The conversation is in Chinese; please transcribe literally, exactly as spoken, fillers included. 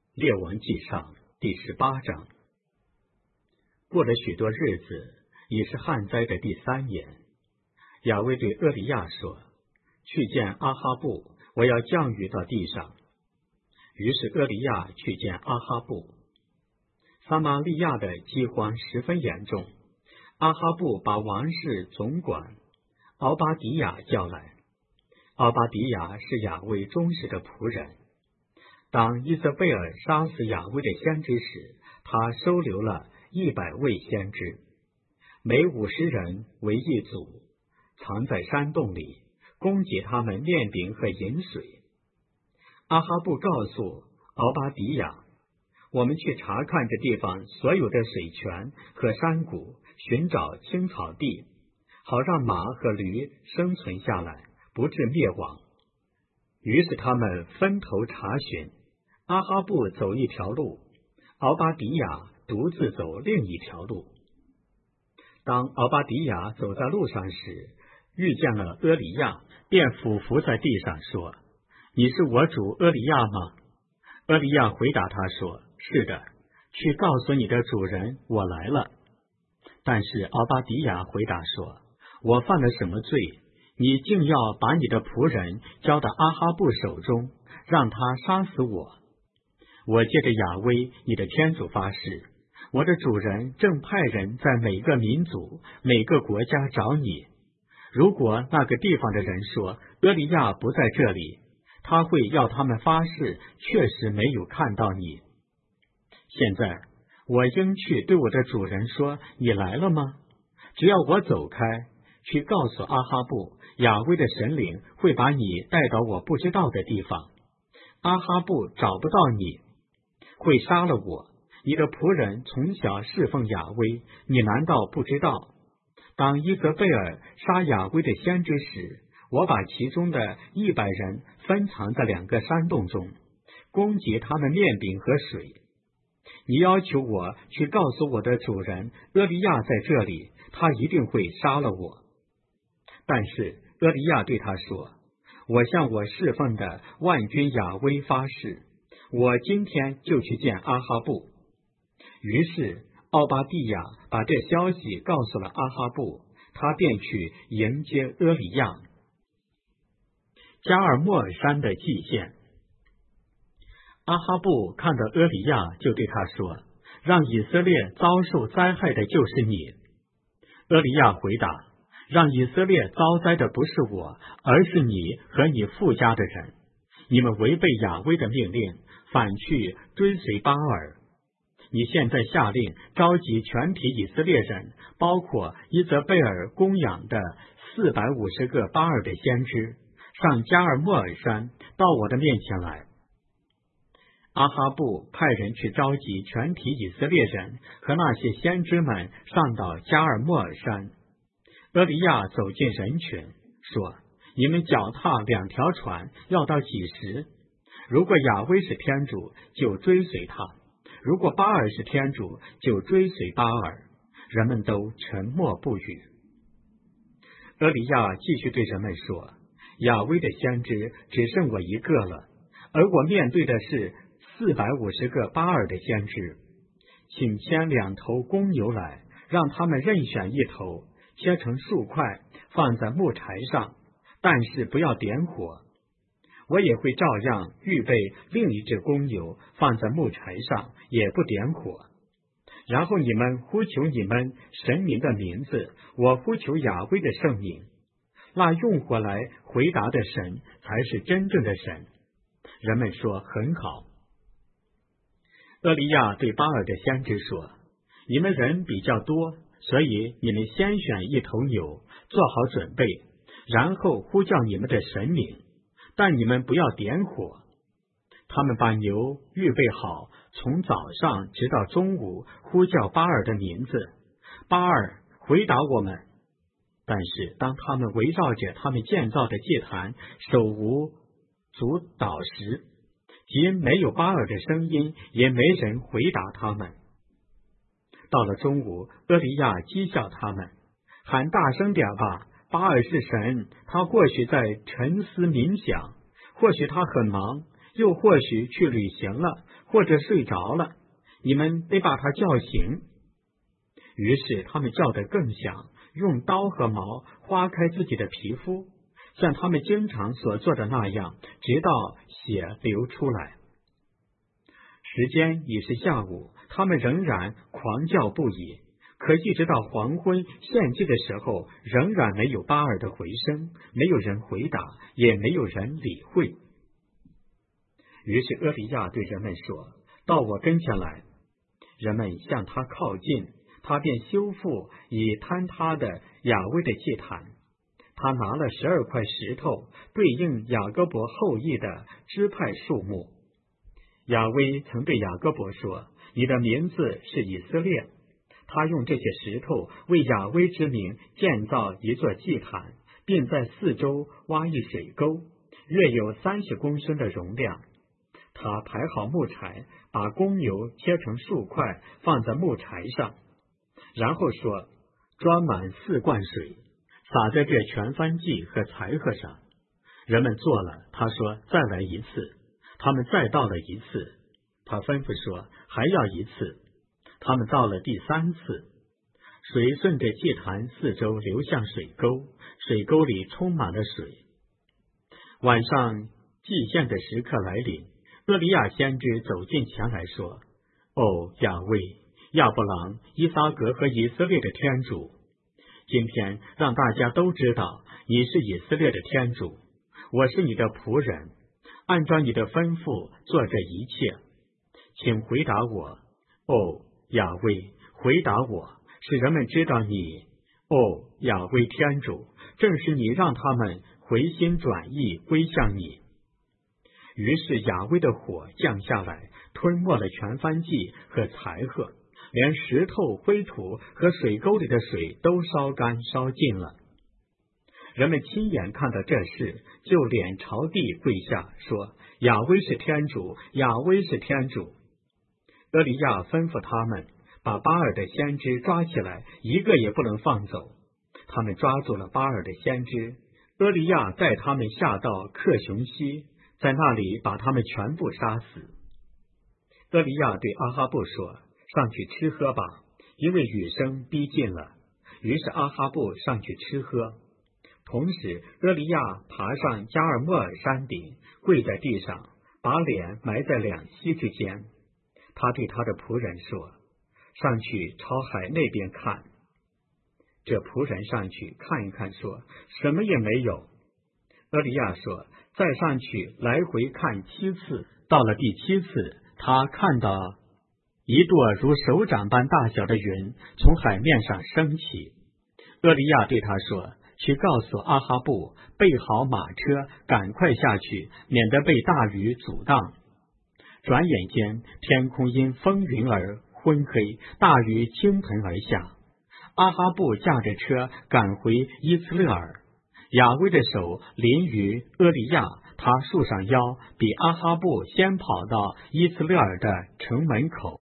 列王纪上第十八章。过了许多日子，已是旱灾的第三年，亚威对厄里亚说：去见阿哈布，我要降雨到地上。于是厄里亚去见阿哈布。撒玛利亚的饥荒十分严重，阿哈布把王室总管敖巴迪亚叫来。敖巴迪亚是亚威忠实的仆人。当伊泽贝尔杀死亚威的先知时，他收留了一百位先知，每五十人为一组，藏在山洞里，供给他们面饼和饮水。阿哈布告诉敖巴迪亚：我们去查看这地方所有的水泉和山谷，寻找青草地，好让马和驴生存下来，不致灭亡。于是他们分头查询，阿哈布走一条路，敖巴迪亚独自走另一条路。当敖巴迪亚走在路上时，遇见了厄里亚，便俯伏在地上说：你是我主厄里亚吗？厄里亚回答他说：是的，去告诉你的主人，我来了。但是敖巴迪亚回答说：我犯了什么罪？你竟要把你的仆人交到阿哈布手中，让他杀死我。我借着亚威你的天主发誓，我的主人正派人在每个民族每个国家找你。如果那个地方的人说厄里亚不在这里，他会要他们发誓确实没有看到你。现在我应去对我的主人说，你来了吗？只要我走开，去告诉阿哈布，亚威的神灵会把你带到我不知道的地方。阿哈布找不到你，会杀了我。你的仆人从小侍奉亚威，你难道不知道？当伊泽贝尔杀亚威的先知时，我把其中的一百人分藏在两个山洞中，供给他们面饼和水。你要求我去告诉我的主人厄里亚在这里，他一定会杀了我。但是厄里亚对他说：我向我侍奉的万军亚威发誓，我今天就去见阿哈布。于是奥巴蒂亚把这消息告诉了阿哈布，他便去迎接厄里亚。加尔默尔山的祭献。阿哈布看到厄里亚，就对他说：让以色列遭受灾害的就是你。厄里亚回答：让以色列遭灾的不是我，而是你和你父家的人。你们违背亚威的命令，反去追随巴尔。你现在下令召集全体以色列人，包括伊泽贝尔供养的四百五十个巴尔的先知，上加尔默尔山到我的面前来。阿哈布派人去召集全体以色列人和那些先知们上到加尔默尔山。厄里亚走进人群，说：你们脚踏两条船，要到几时？如果亚威是天主，就追随他；如果巴尔是天主，就追随巴尔。人们都沉默不语。厄里亚继续对人们说：亚威的先知只剩我一个了，而我面对的是四百五十个巴尔的先知。请牵两头公牛来，让他们任选一头，切成数块，放在木柴上，但是不要点火。我也会照样预备另一只公牛，放在木柴上，也不点火。然后你们呼求你们神明的名字，我呼求亚威的圣名。那用火来回答的神才是真正的神。人们说很好。厄里亚对巴尔的先知说：你们人比较多，所以你们先选一头牛，做好准备，然后呼叫你们的神明，但你们不要点火。他们把牛预备好，从早上直到中午呼叫巴尔的名字。巴尔回答我们。但是当他们围绕着他们建造的祭坛手舞足蹈时，即没有巴尔的声音，也没人回答他们。到了中午，厄里亚讥笑他们，喊大声点吧，巴尔是神，他或许在沉思冥想，或许他很忙， 又或许去旅行了，或者睡着了，你们得把他叫醒。于是他们叫得更响，用刀和矛划开自己的皮肤，像他们经常所做的那样，直到血流出来。时间已是下午，他们仍然狂叫不已，可一直到黄昏献祭的时候，仍然没有巴尔的回声，没有人回答，也没有人理会。于是厄利亚对人们说：到我跟前来。人们向他靠近，他便修复以坍塌的雅威的祭坛。他拿了十二块石头，对应雅各伯后裔的支派数目。雅威曾对雅各伯说：你的名字是以色列。他用这些石头为雅威之名建造一座祭坛，并在四周挖一水沟，约有三十公升的容量。他排好木柴，把公牛切成数块，放在木柴上，然后说：装满四罐水，洒在这全燔祭和柴禾上。人们做了，他说：再来一次。他们再倒了一次。他吩咐说：还要一次。他们倒了第三次。水顺着祭坛四周流向水沟，水沟里充满了水。晚上祭献的时刻来临，厄利亚先知走近前来说：哦，亚威、亚伯郎、以撒格和以色列的天主，今天让大家都知道你是以色列的天主，我是你的仆人，按照你的吩咐做这一切。请回答我，哦，亚威，回答我，使人们知道你，哦，亚威天主，正是你让他们回心转意归向你。于是亚威的火降下来，吞没了全燔祭和柴禾，连石头、灰土和水沟里的水都烧干烧尽了。人们亲眼看到这事，就脸朝地跪下，说：亚威是天主，亚威是天主。厄利亚吩咐他们把巴尔的先知抓起来，一个也不能放走。他们抓住了巴尔的先知，厄利亚带他们下到克雄西，在那里把他们全部杀死。厄利亚对阿哈布说：上去吃喝吧，因为雨声逼近了。于是阿哈布上去吃喝。同时厄利亚爬上加尔默尔山顶，跪在地上，把脸埋在两膝之间。他对他的仆人说：上去朝海那边看。这仆人上去看一看，说：什么也没有。厄利亚说：再上去来回看七次。到了第七次，他看到一朵如手掌般大小的云从海面上升起。厄利亚对他说：去告诉阿哈布，备好马车，赶快下去，免得被大雨阻挡。转眼间，天空因风云而昏黑，大雨倾盆而下。阿哈布驾着车赶回伊斯勒尔，亚威的手临于厄利亚，他束上腰，比阿哈布先跑到伊斯勒尔的城门口。